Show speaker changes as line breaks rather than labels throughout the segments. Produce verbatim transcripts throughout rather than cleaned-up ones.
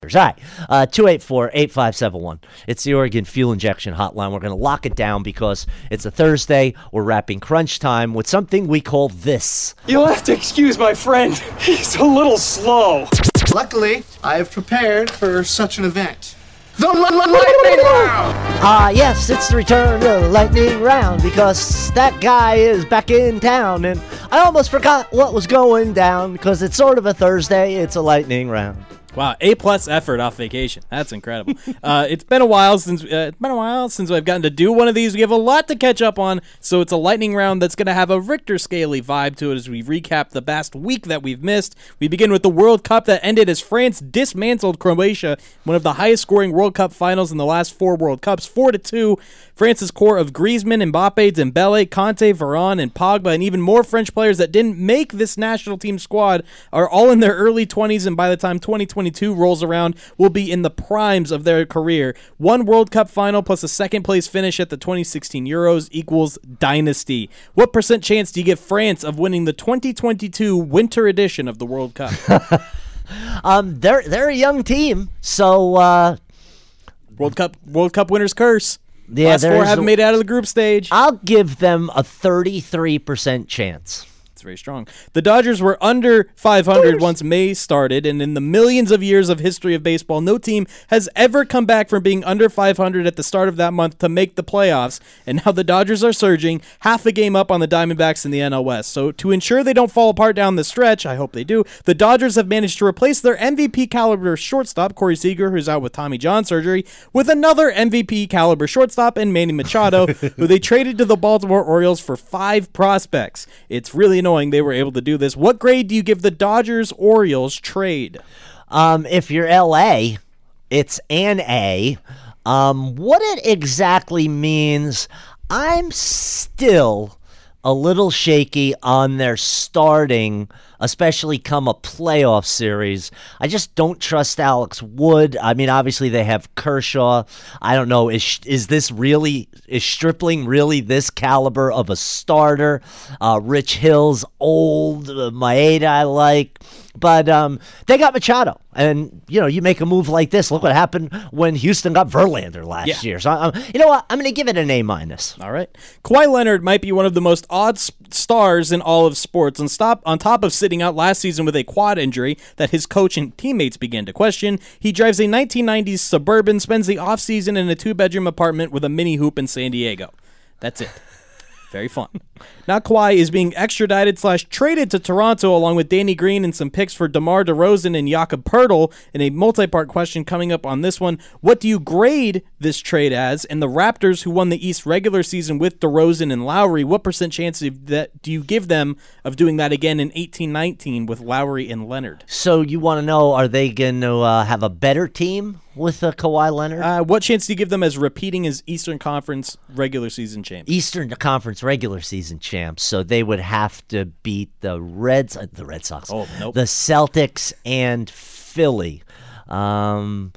All right, uh, two eight four, eight five seven one. It's the Oregon Fuel Injection Hotline. We're going to lock it down because it's a Thursday. We're wrapping crunch time with something we call this.
You'll have to excuse my friend. He's a little slow.
Luckily, I have prepared for such an event. The Lightning Round!
Ah, uh, yes, it's the return of the Lightning Round because that guy is back in town, and I almost forgot what was going down because it's sort of a Thursday. It's a Lightning Round.
Wow, A plus effort off vacation. That's incredible. uh, it's been a while since uh, it's been a while since I've gotten to do one of these. We have a lot to catch up on, so it's a lightning round that's going to have a Richter Scaley vibe to it as we recap the vast week that we've missed. We begin with the World Cup that ended as France dismantled Croatia, one of the highest-scoring World Cup finals in the last four World Cups, four to two. France's core of Griezmann, Mbappe, Dembele, Kanté, Varane, and Pogba, and even more French players that didn't make this national team squad are all in their early twenties, and by the time twenty twenty-two rolls around, will be in the primes of their career. One World Cup final plus a second-place finish at the twenty sixteen Euros equals dynasty. What percent chance do you give France of winning the twenty twenty-two winter edition of the World Cup?
um, they're they're a young team, so uh,
World Cup World Cup winners curse.
Yeah,
Last four haven't made it out of the group stage.
I'll give them a thirty-three percent chance.
It's very strong. The Dodgers were under five hundred once May started, and in the millions of years of history of baseball, no team has ever come back from being under five hundred at the start of that month to make the playoffs, and now the Dodgers are surging, half a game up on the Diamondbacks in the N L West. So to ensure they don't fall apart down the stretch, I hope they do, the Dodgers have managed to replace their M V P caliber shortstop, Corey Seager, who's out with Tommy John surgery, with another M V P caliber shortstop in Manny Machado, who they traded to the Baltimore Orioles for five prospects. It's really annoying they were able to do this. What grade do you give the Dodgers-Orioles trade?
Um, if you're L A, it's an A. Um, what it exactly means, I'm still a little shaky on their starting, especially come a playoff series. I just don't trust Alex Wood. I mean, obviously they have Kershaw. I don't know, is is this really, is Stripling really this caliber of a starter? Uh, Rich Hill's old, uh, Maeda I like. But um, they got Machado. And, you know, you make a move like this. Look what happened when Houston got Verlander last
yeah.
year. So, um, you know what? I'm going to give it an A minus.
All right. Kawhi Leonard might be one of the most odd stars in all of sports. And stop on top of sitting out last season with a quad injury that his coach and teammates began to question, he drives a nineteen nineties Suburban, spends the offseason in a two-bedroom apartment with a mini hoop in San Diego. That's it. Very fun. Now Kawhi is being extradited slash traded to Toronto along with Danny Green and some picks for DeMar DeRozan and Jakob Poeltl in a multi-part question coming up on this one. What do you grade this trade as? And the Raptors, who won the East regular season with DeRozan and Lowry, what percent chance of that do you give them of doing that again in eighteen nineteen with Lowry and Leonard?
So you want to know, are they going to uh, have a better team with uh, Kawhi Leonard?
Uh, what chance do you give them as repeating as Eastern Conference regular season champs?
Eastern Conference regular season champs, so they would have to beat the Reds, uh, the Red Sox,
oh, nope.
the Celtics, and Philly. Um,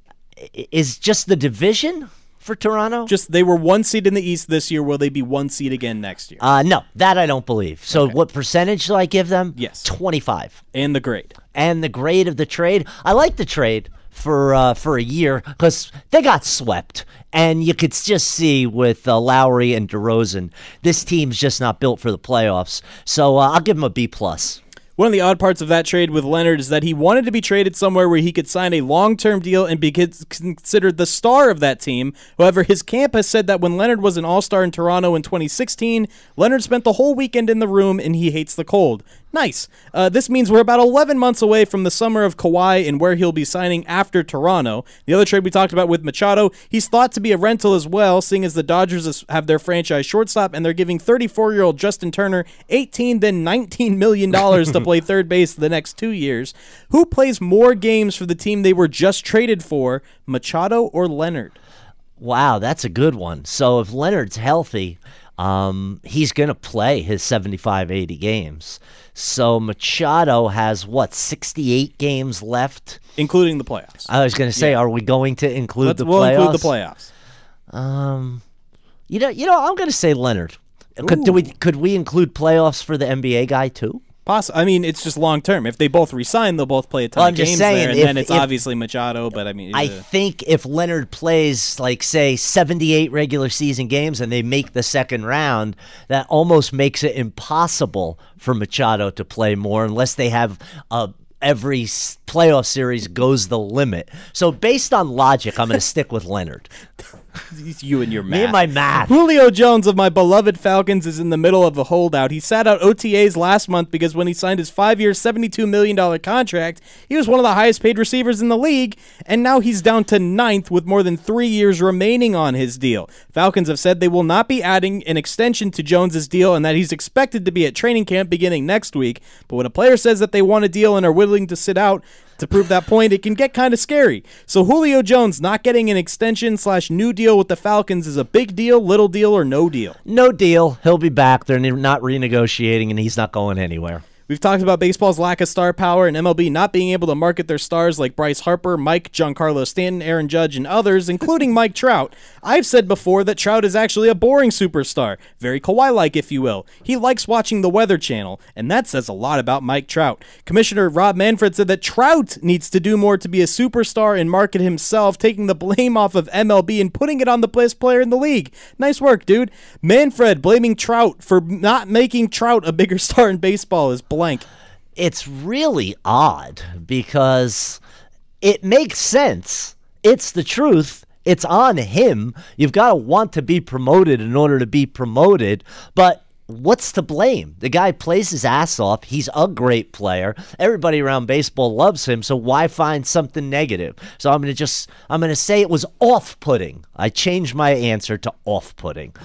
is just the division for Toronto?
Just they were one seed in the East this year. Will they be one seed again next year?
Uh, no, that I don't believe. So
okay.
What percentage do I give them?
Yes.
twenty-five.
And the grade.
And the grade of the trade? I like the trade for uh, for a year because they got swept. And you could just see with uh, Lowry and DeRozan, this team's just not built for the playoffs. So uh, I'll give them a B plus.
One of the odd parts of that trade with Leonard is that he wanted to be traded somewhere where he could sign a long-term deal and be considered the star of that team. However, his camp has said that when Leonard was an all-star in Toronto in twenty sixteen, Leonard spent the whole weekend in the room and he hates the cold. Nice. Uh, this means we're about eleven months away from the summer of Kawhi and where he'll be signing after Toronto. The other trade we talked about with Machado, he's thought to be a rental as well, seeing as the Dodgers have their franchise shortstop and they're giving thirty-four-year-old Justin Turner eighteen then nineteen million dollars to play third base the next two years. Who plays more games for the team they were just traded for, Machado or Leonard?
Wow, that's a good one. So if Leonard's healthy, um, he's going to play his seventy-five, eighty games. So Machado has, what, sixty-eight games left?
Including the playoffs.
I was going to say, yeah. Are we going to include
Let's,
the
we'll
playoffs?
We'll include the playoffs.
Um, you know, you know, I'm going to say Leonard. Could, do we, could we include playoffs for the N B A guy, too?
Poss- I mean, it's just long term. If they both resign, they'll both play a ton
Well,
of
I'm just
games
saying,
there, and
if-
then it's
if-
obviously Machado. But I mean,
I
uh,
think if Leonard plays, like, say, seventy-eight regular season games and they make the second round, that almost makes it impossible for Machado to play more unless they have a every s- playoff series goes the limit. So based on logic, I'm going to stick with Leonard.
you and your math.
Me and my math.
Julio Jones of my beloved Falcons is in the middle of a holdout. He sat out O T As last month because when he signed his five-year, seventy-two million dollars contract, he was one of the highest-paid receivers in the league, and now he's down to ninth with more than three years remaining on his deal. Falcons have said they will not be adding an extension to Jones's deal and that he's expected to be at training camp beginning next week. But when a player says that they want a deal and are willing to sit out to prove that point, it can get kind of scary. So Julio Jones not getting an extension slash new deal with the Falcons is a big deal, little deal, or no deal.
No deal. He'll be back. They're not renegotiating, and he's not going anywhere.
We've talked about baseball's lack of star power and M L B not being able to market their stars like Bryce Harper, Mike, Giancarlo Stanton, Aaron Judge, and others, including Mike Trout. I've said before that Trout is actually a boring superstar, very Kawhi-like, if you will. He likes watching the Weather Channel, and that says a lot about Mike Trout. Commissioner Rob Manfred said that Trout needs to do more to be a superstar and market himself, taking the blame off of M L B and putting it on the best player in the league. Nice work, dude. Manfred blaming Trout for not making Trout a bigger star in baseball is blank.
It's really odd because it makes sense. It's the truth. It's on him. You've got to want to be promoted in order to be promoted. But what's to blame? The guy plays his ass off. He's a great player. Everybody around baseball loves him. So why find something negative? So I'm going to just, I'm going to say it was off-putting. I changed my answer to off-putting.